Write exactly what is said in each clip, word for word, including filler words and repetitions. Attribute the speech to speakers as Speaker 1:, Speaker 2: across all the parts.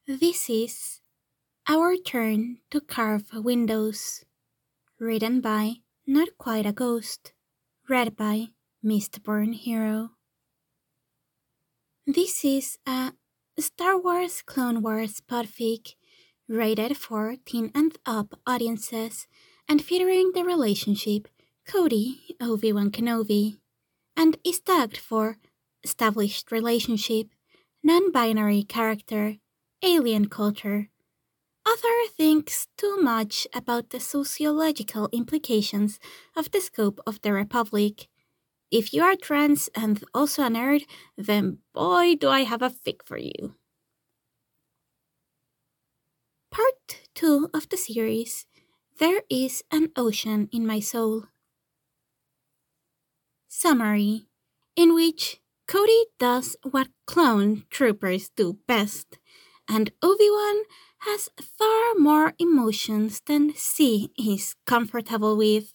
Speaker 1: This is Our Turn to Carve Windows, written by Not Quite a Ghost, read by Mistborn Hero. This is a Star Wars Clone Wars podfic rated for teen and up audiences and featuring the relationship Cody Obi-Wan Kenobi, and is tagged for established relationship, non-binary character, alien culture. Author thinks too much about the sociological implications of the scope of the Republic. If you are trans and also a nerd, then boy do I have a fic for you. Part two of the series, There is an Ocean in My Soul. Summary, in which Cody does what clone troopers do best, and Obi-Wan has far more emotions than C is comfortable with.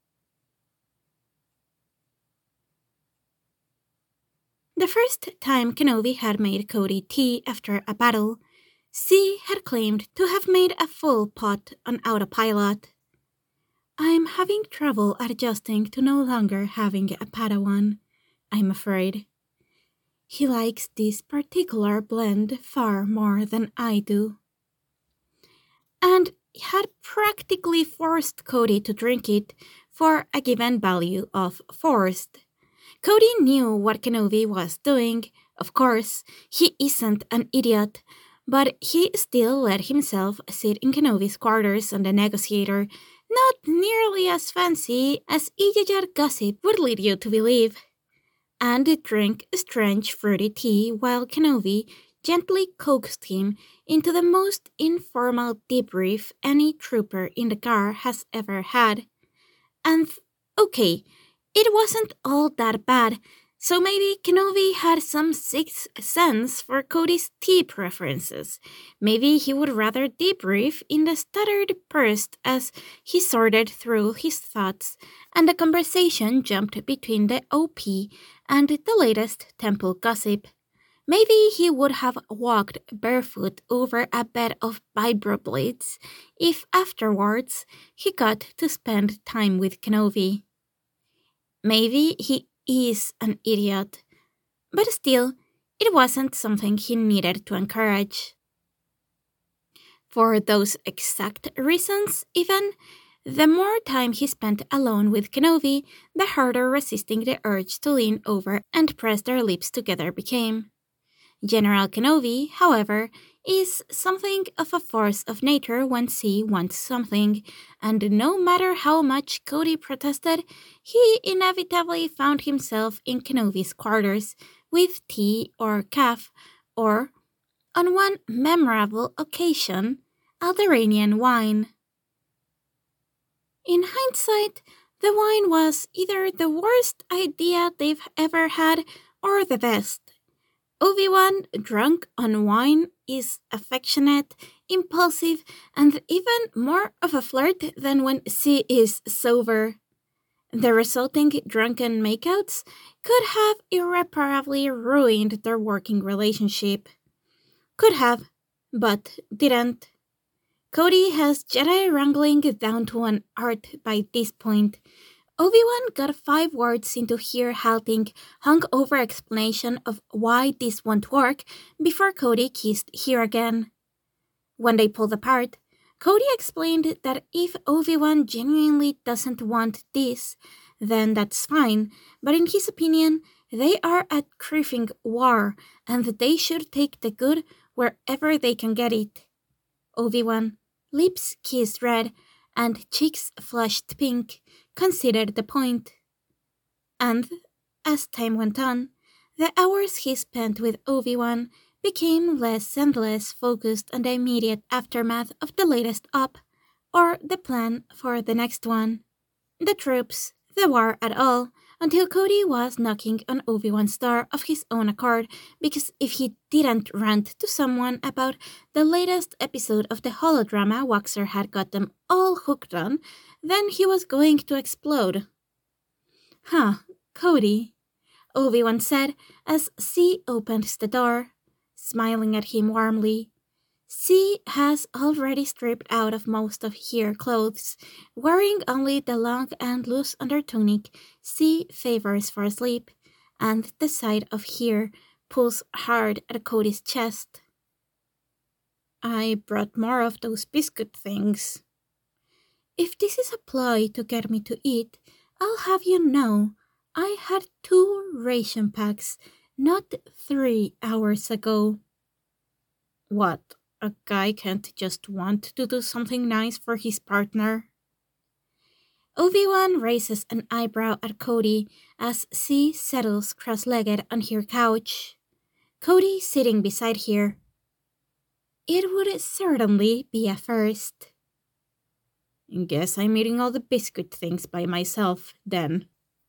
Speaker 1: The first time Kenobi had made Cody tea after a battle, C had claimed to have made a full pot on autopilot. I'm having trouble adjusting to no longer having a Padawan, I'm afraid. He likes this particular blend far more than I do. And had practically forced Cody to drink it for a given value of forced. Cody knew what Kenobi was doing, of course, he isn't an idiot, but he still let himself sit in Kenobi's quarters on the negotiator, not nearly as fancy as Ijajat gossip would lead you to believe, and drink strange fruity tea while Kenobi gently coaxed him into the most informal debrief any trooper in the car has ever had. And, okay, it wasn't all that bad, so maybe Kenobi had some sixth sense for Cody's tea preferences. Maybe he would rather debrief in the stuttered burst as he sorted through his thoughts, and the conversation jumped between the O P and the latest temple gossip. Maybe he would have walked barefoot over a bed of vibroblades if afterwards he got to spend time with Kenobi. Maybe he is an idiot, but still, it wasn't something he needed to encourage. For those exact reasons, even, the more time he spent alone with Kenobi, the harder resisting the urge to lean over and press their lips together became. General Kenobi, however, is something of a force of nature when C wants something, and no matter how much Cody protested, he inevitably found himself in Kenobi's quarters with tea or caf, or, on one memorable occasion, Alderaanian wine. In hindsight, the wine was either the worst idea they've ever had or the best. Obi-Wan, drunk on wine, is affectionate, impulsive, and even more of a flirt than when C is sober. The resulting drunken makeouts could have irreparably ruined their working relationship. Could have, but didn't. Cody has Jedi wrangling down to an art by this point. Obi-Wan got five words into her halting, hung-over explanation of why this won't work before Cody kissed her again. When they pulled apart, Cody explained that if Obi-Wan genuinely doesn't want this, then that's fine, but in his opinion, they are at criffing war, and they should take the good wherever they can get it. Obi-Wan, lips kissed red, and cheeks flushed pink, considered the point. And, as time went on, the hours he spent with Obi-Wan became less and less focused on the immediate aftermath of the latest op, or the plan for the next one. The troops, the war at all, until Cody was knocking on Obi-Wan's door of his own accord, because if he didn't rant to someone about the latest episode of the holodrama Waxer had got them all hooked on, then he was going to explode. Huh, Cody, Obi-Wan said as C opened the door, smiling at him warmly. C has already stripped out of most of her clothes, wearing only the long and loose undertunic C favors for sleep, and the side of her pulls hard at Cody's chest. I brought more of those biscuit things. If this is a ploy to get me to eat, I'll have you know I had two ration packs not three hours ago. What? A guy can't just want to do something nice for his partner? Obi-Wan raises an eyebrow at Cody as C settles cross-legged on her couch. Cody sitting beside her. It would certainly be a first. Guess I'm eating all the biscuit things by myself, then.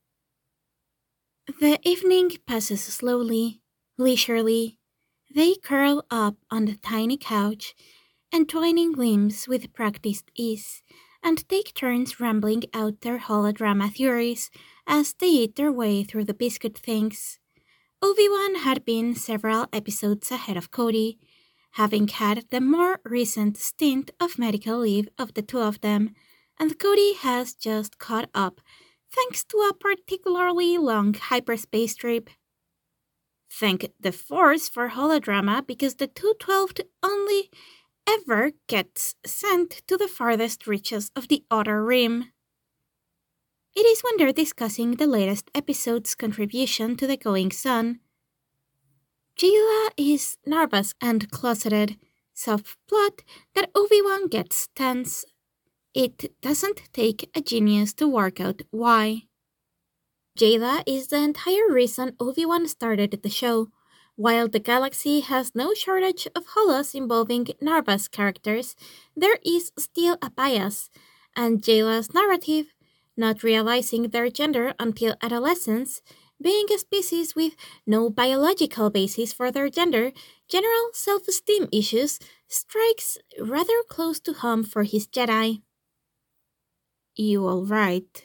Speaker 1: The evening passes slowly, leisurely. They curl up on the tiny couch, entwining limbs with practiced ease, and take turns rambling out their holodrama theories as they eat their way through the biscuit things. Obi-Wan had been several episodes ahead of Cody, having had the more recent stint of medical leave of the two of them, and Cody has just caught up thanks to a particularly long hyperspace trip. Thank the Force for holodrama because the two twelve only ever gets sent to the farthest reaches of the Outer Rim. It is when they're discussing the latest episode's contribution to the Going Sun. Jayla is nervous and closeted, subplot that Obi-Wan gets tense. It doesn't take a genius to work out why. Jayla is the entire reason Obi-Wan started the show. While the galaxy has no shortage of holos involving Narva's characters, there is still a bias, and Jayla's narrative, not realizing their gender until adolescence, being a species with no biological basis for their gender, general self-esteem issues, strikes rather close to home for his Jedi. You all right?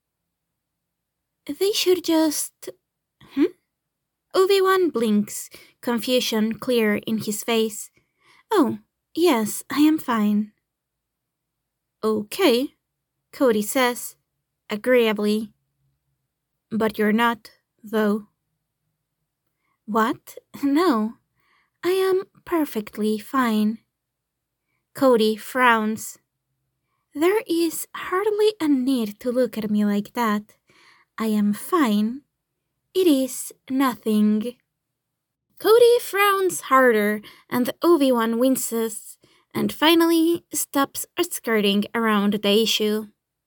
Speaker 1: They should just... Hmm? Obi-Wan blinks, confusion clear in his face. Oh, yes, I am fine. Okay, Cody says, agreeably. But you're not, though. What? No, I am perfectly fine. Cody frowns. There is hardly a need to look at me like that. I am fine. It is nothing. Cody frowns harder, and Obi-Wan winces, and finally stops skirting around the issue.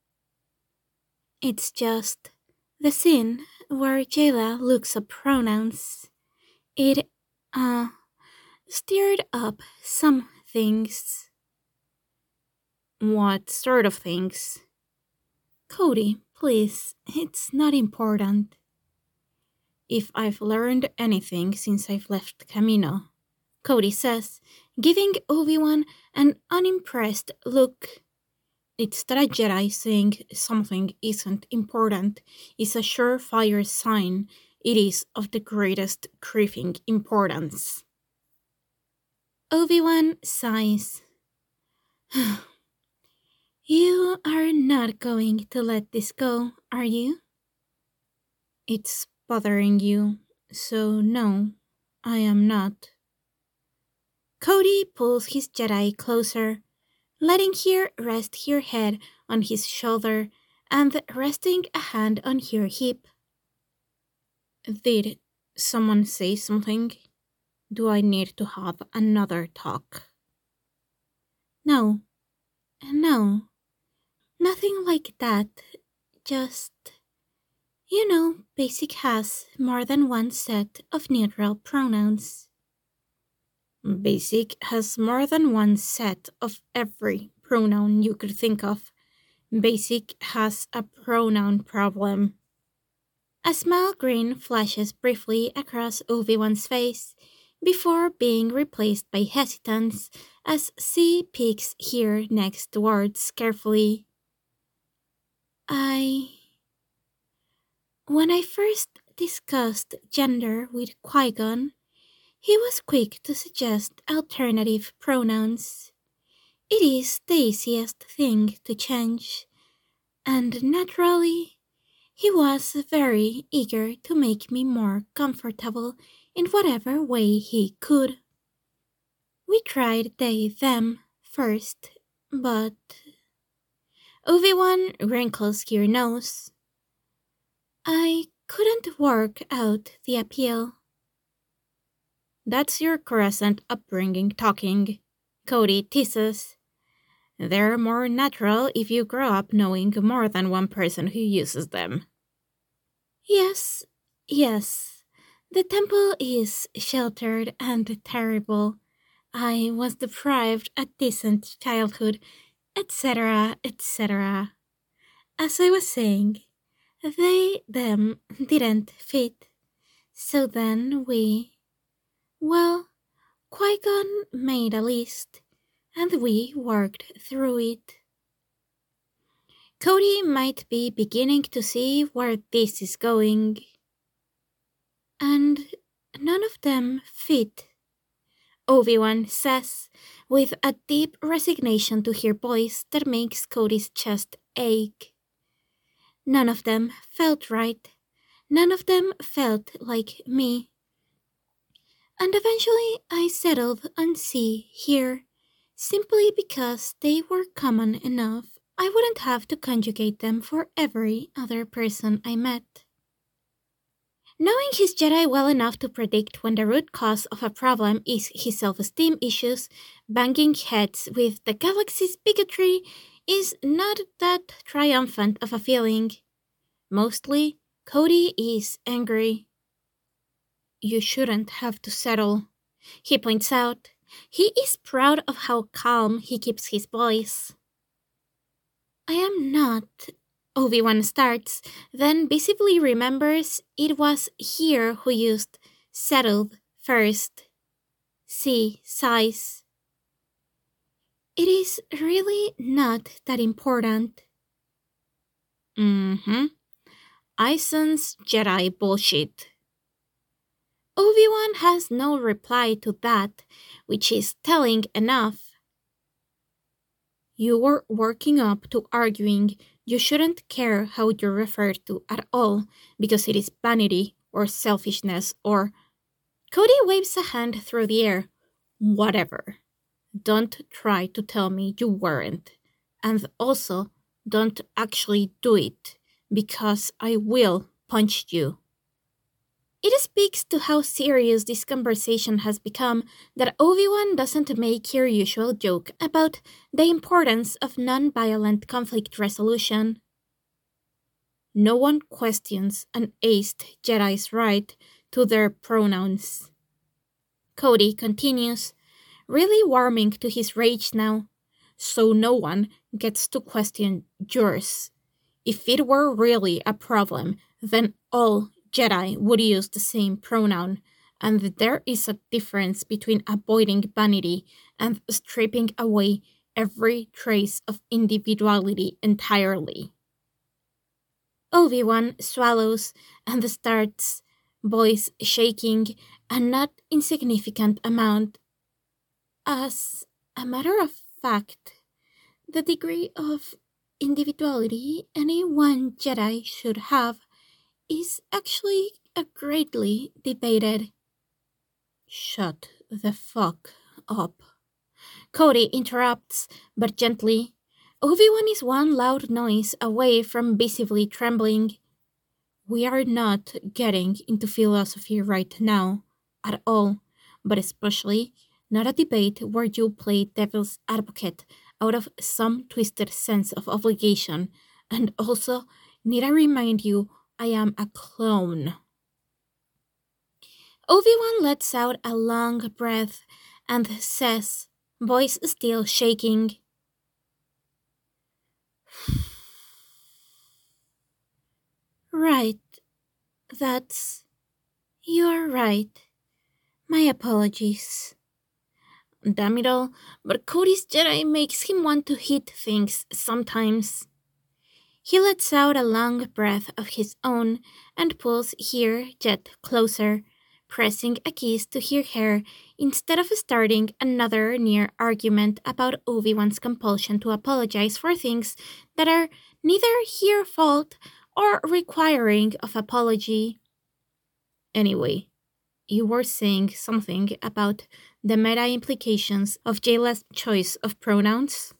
Speaker 1: It's just the scene where Jayla looks up pronouns. It, uh, stirred up some things. What sort of things? Cody, please, it's not important. If I've learned anything since I've left Camino, Cody says, giving Obi-Wan an unimpressed look. It's that a Jedi saying something isn't important is a surefire sign it is of the greatest grieving importance. Obi-Wan sighs. You are not going to let this go, are you? It's bothering you, so no, I am not. Cody pulls his Jedi closer, letting her rest her head on his shoulder and resting a hand on her hip. Did someone say something? Do I need to have another talk? No, no, nothing like that, just... You know, Basic has more than one set of neutral pronouns. Basic has more than one set of every pronoun you could think of. Basic has a pronoun problem. A small grin flashes briefly across Obi-Wan's face before being replaced by hesitance as C picks her next words carefully. I... When I first discussed gender with Qui-Gon, He was quick to suggest alternative pronouns. It is the easiest thing to change, and naturally, he was very eager to make me more comfortable in whatever way he could. We tried they, them first, but Obi-Wan wrinkles your nose. I couldn't work out the appeal. That's your Coruscant upbringing talking, Cody teases. They're more natural if you grow up knowing more than one person who uses them. Yes, yes. The temple is sheltered and terrible. I was deprived a decent childhood, et cetera, et cetera. As I was saying, they, them didn't fit. So then we... Well, Qui-Gon made a list, and we worked through it. Cody might be beginning to see where this is going. And none of them fit, Obi-Wan says, with a deep resignation to her voice that makes Cody's chest ache. None of them felt right. None of them felt like me. And eventually I settled on C here, simply because they were common enough I wouldn't have to conjugate them for every other person I met. Knowing his Jedi well enough to predict when the root cause of a problem is his self-esteem issues, banging heads with the galaxy's bigotry is not that triumphant of a feeling. Mostly, Cody is angry. You shouldn't have to settle, he points out. He is proud of how calm he keeps his voice. I am not, Obi-Wan starts, then visibly remembers it was here who used settled first. C sighs. It is really not that important. Mm-hmm. I sense Jedi bullshit. Obi-Wan has no reply to that, which is telling enough. You were working up to arguing you shouldn't care how you're referred to at all because it is vanity or selfishness or... Cody waves a hand through the air. Whatever. Don't try to tell me you weren't. And also, don't actually do it, because I will punch you. It speaks to how serious this conversation has become that Obi-Wan doesn't make your usual joke about the importance of non-violent conflict resolution. No one questions an aced Jedi's right to their pronouns. Cody continues, really warming to his rage now, so no one gets to question yours. If it were really a problem, then all Jedi would use the same pronoun, and there is a difference between avoiding vanity and stripping away every trace of individuality entirely. Obi-Wan swallows and starts, voice shaking a not insignificant amount. As a matter of fact, the degree of individuality any one Jedi should have is actually a greatly debated. Shut the fuck up. Cody interrupts, but gently. Obi-Wan is one loud noise away from visibly trembling. We are not getting into philosophy right now, at all, but especially not a debate where you play devil's advocate out of some twisted sense of obligation, and also need I remind you I am a clone. Obi-Wan lets out a long breath and says, voice still shaking, Right. That's... You're right. My apologies. Damn it all, but Cody's Jedi makes him want to hit things sometimes. He lets out a long breath of his own and pulls here yet closer, pressing a kiss to her hair instead of starting another near argument about Obi-Wan's compulsion to apologize for things that are neither her fault or requiring of apology. Anyway, you were saying something about the meta implications of Jayla's choice of pronouns?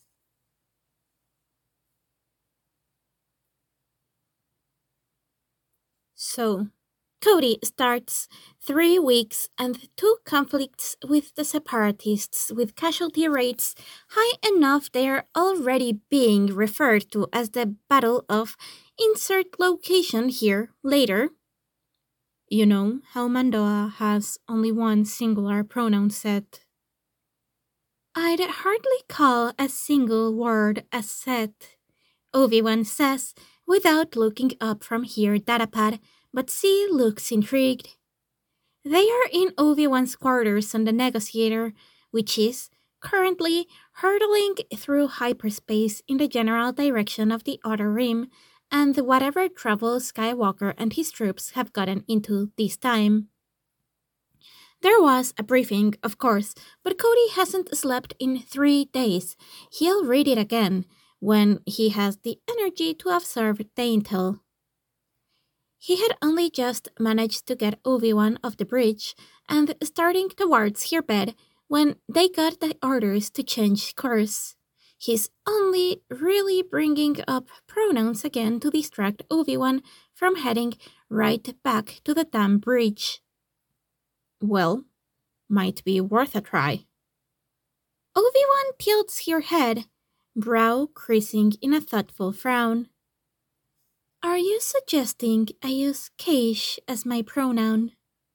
Speaker 1: So, Cody starts three weeks and two conflicts with the Separatists with casualty rates high enough they're already being referred to as the Battle of Insert Location here later. You know how Mandoa has only one singular pronoun set. I'd hardly call a single word a set, Obi-Wan says without looking up from her datapad, but C looks intrigued. They are in Obi-Wan's quarters on the Negotiator, which is currently hurtling through hyperspace in the general direction of the Outer Rim and whatever trouble Skywalker and his troops have gotten into this time. There was a briefing, of course, but Cody hasn't slept in three days. He'll read it again when he has the energy to absorb the intel. He had only just managed to get Obi-Wan off the bridge and starting towards her bed when they got the orders to change course. He's only really bringing up pronouns again to distract Obi-Wan from heading right back to the damn bridge. Well, might be worth a try. Obi-Wan tilts her head, brow creasing in a thoughtful frown. Are you suggesting I use Keish as my pronoun?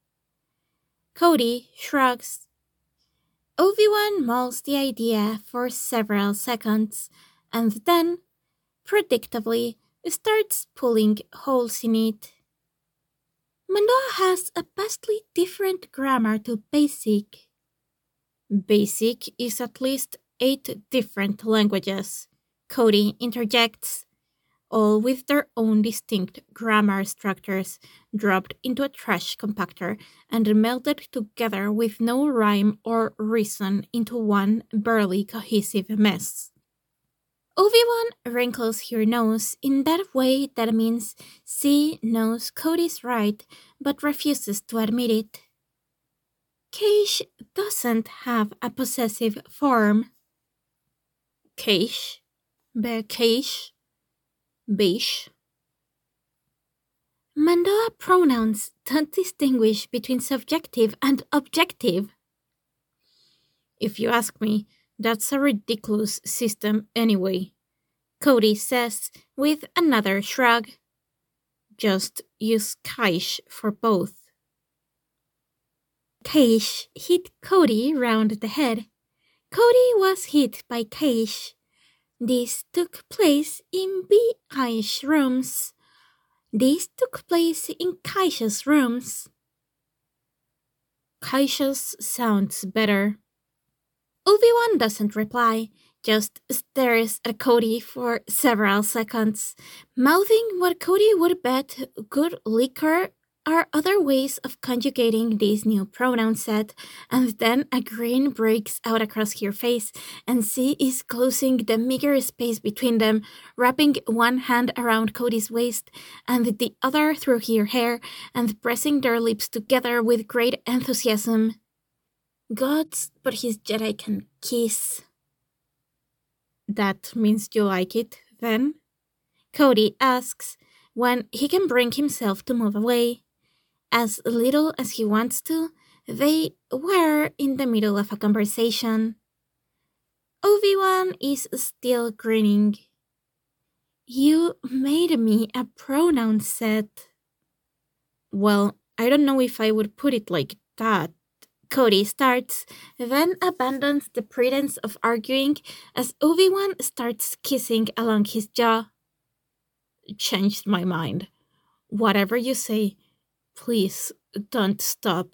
Speaker 1: Cody shrugs. Obi-Wan mulls the idea for several seconds, and then, predictably, starts pulling holes in it. Mandoa has a vastly different grammar to Basic. Basic is at least eight different languages, Cody interjects, all with their own distinct grammar structures dropped into a trash compactor and melded together with no rhyme or reason into one barely cohesive mess. Obi-Wan wrinkles her nose in that way that means she knows Cody's right but refuses to admit it. Keish doesn't have a possessive form. Keish? Be Keish? Beish? Mandoa pronouns don't distinguish between subjective and objective. If you ask me, that's a ridiculous system anyway, Cody says with another shrug. Just use Keish for both. Keish hit Cody round the head. Cody was hit by Keish. This took place in Beish's rooms. This took place in Keish's rooms. Keish's sounds better. Obi-Wan doesn't reply, just stares at Cody for several seconds, mouthing what Cody would bet good liquor are other ways of conjugating this new pronoun set, and then a grin breaks out across her face, and she is closing the meager space between them, wrapping one hand around Cody's waist and the other through her hair, and pressing their lips together with great enthusiasm. Gods, but his Jedi can kiss. That means you like it, then? Cody asks, when he can bring himself to move away. As little as he wants to, they were in the middle of a conversation. Obi-Wan is still grinning. You made me a pronoun set. Well, I don't know if I would put it like that. Cody starts, then abandons the pretense of arguing as Obi-Wan starts kissing along his jaw. Changed my mind. Whatever you say, please don't stop.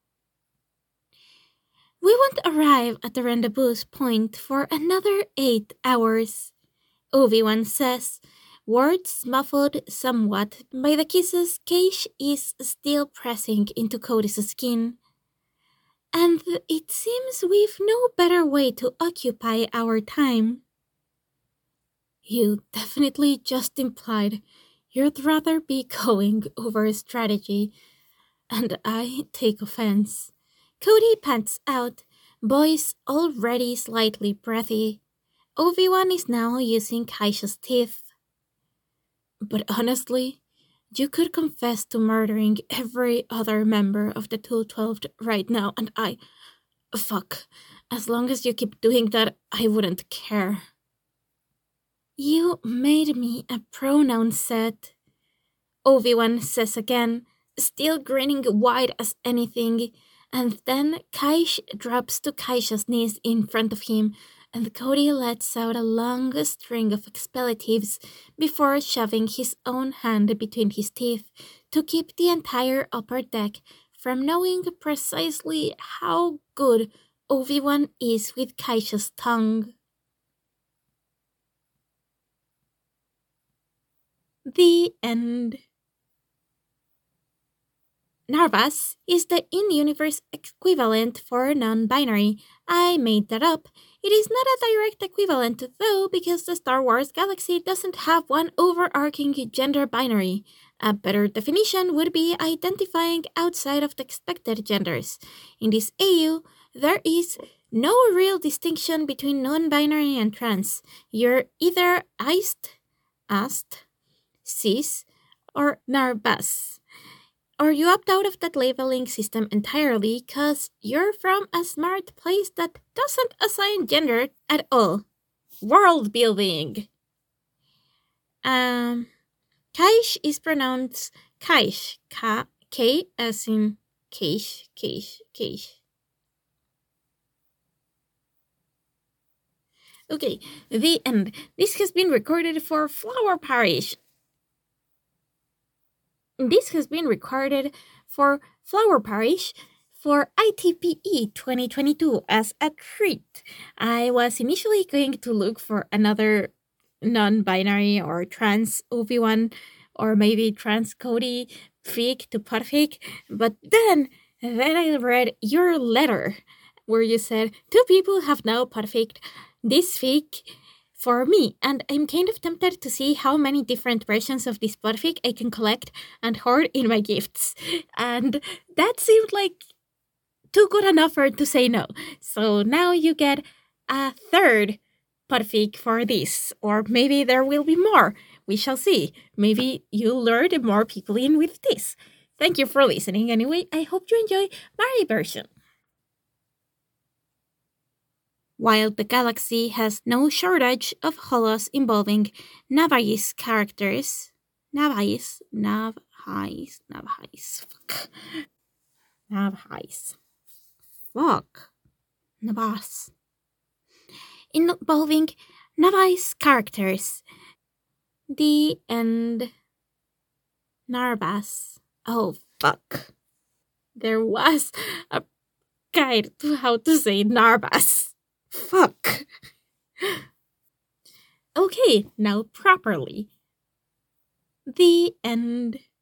Speaker 1: We won't arrive at the rendezvous point for another eight hours, Obi-Wan says, Words muffled somewhat by the kisses Keish is still pressing into Cody's skin. And it seems we've no better way to occupy our time. You definitely just implied you'd rather be going over a strategy, and I take offense. Cody pants out, voice already slightly breathy. Obi-Wan is now using Kaisha's teeth. But honestly, you could confess to murdering every other member of the two twelve right now, and I... Fuck. As long as you keep doing that, I wouldn't care. You made me a pronoun set, Obi-Wan says again, still grinning wide as anything, and then Kaish drops to Kaisha's knees in front of him, and Cody lets out a long string of expletives before shoving his own hand between his teeth to keep the entire upper deck from knowing precisely how good Obi-Wan is with Kaisha's tongue. The end. Narvas is the in-universe equivalent for non-binary. I made that up. It is not a direct equivalent, though, because the Star Wars galaxy doesn't have one overarching gender binary. A better definition would be identifying outside of the expected genders. In this A U, there is no real distinction between non-binary and trans. You're either iced, ast, cis, or Narvas. Or you opt out of that labeling system entirely because you're from a smart place that doesn't assign gender at all. World building. Um, Kaish is pronounced Kaish. K, K as in Keish, Keish, Keish. Okay, the end. This has been recorded for Flower Parish. This has been recorded for Flower Parish for I T P E twenty twenty-two as a treat. I was initially going to look for another non-binary or trans Obi-Wan or maybe trans Cody fic to podfic, but then, then I read your letter where you said two people have now podficed this fic for me, and I'm kind of tempted to see how many different versions of this podfic I can collect and hoard in my gifts. And that seemed like too good an offer to say no. So now you get a third podfic for this, or maybe there will be more. We shall see. Maybe you'll lure more people in with this. Thank you for listening anyway. I hope you enjoy my version. While the galaxy has no shortage of holos involving Navais characters, Navais, Navais, Navais, fuck, Navais, fuck, Navas, involving Navais characters, the end, Narvas, oh fuck, there was a guide to how to say Narvas. Fuck. Okay, now properly. The end.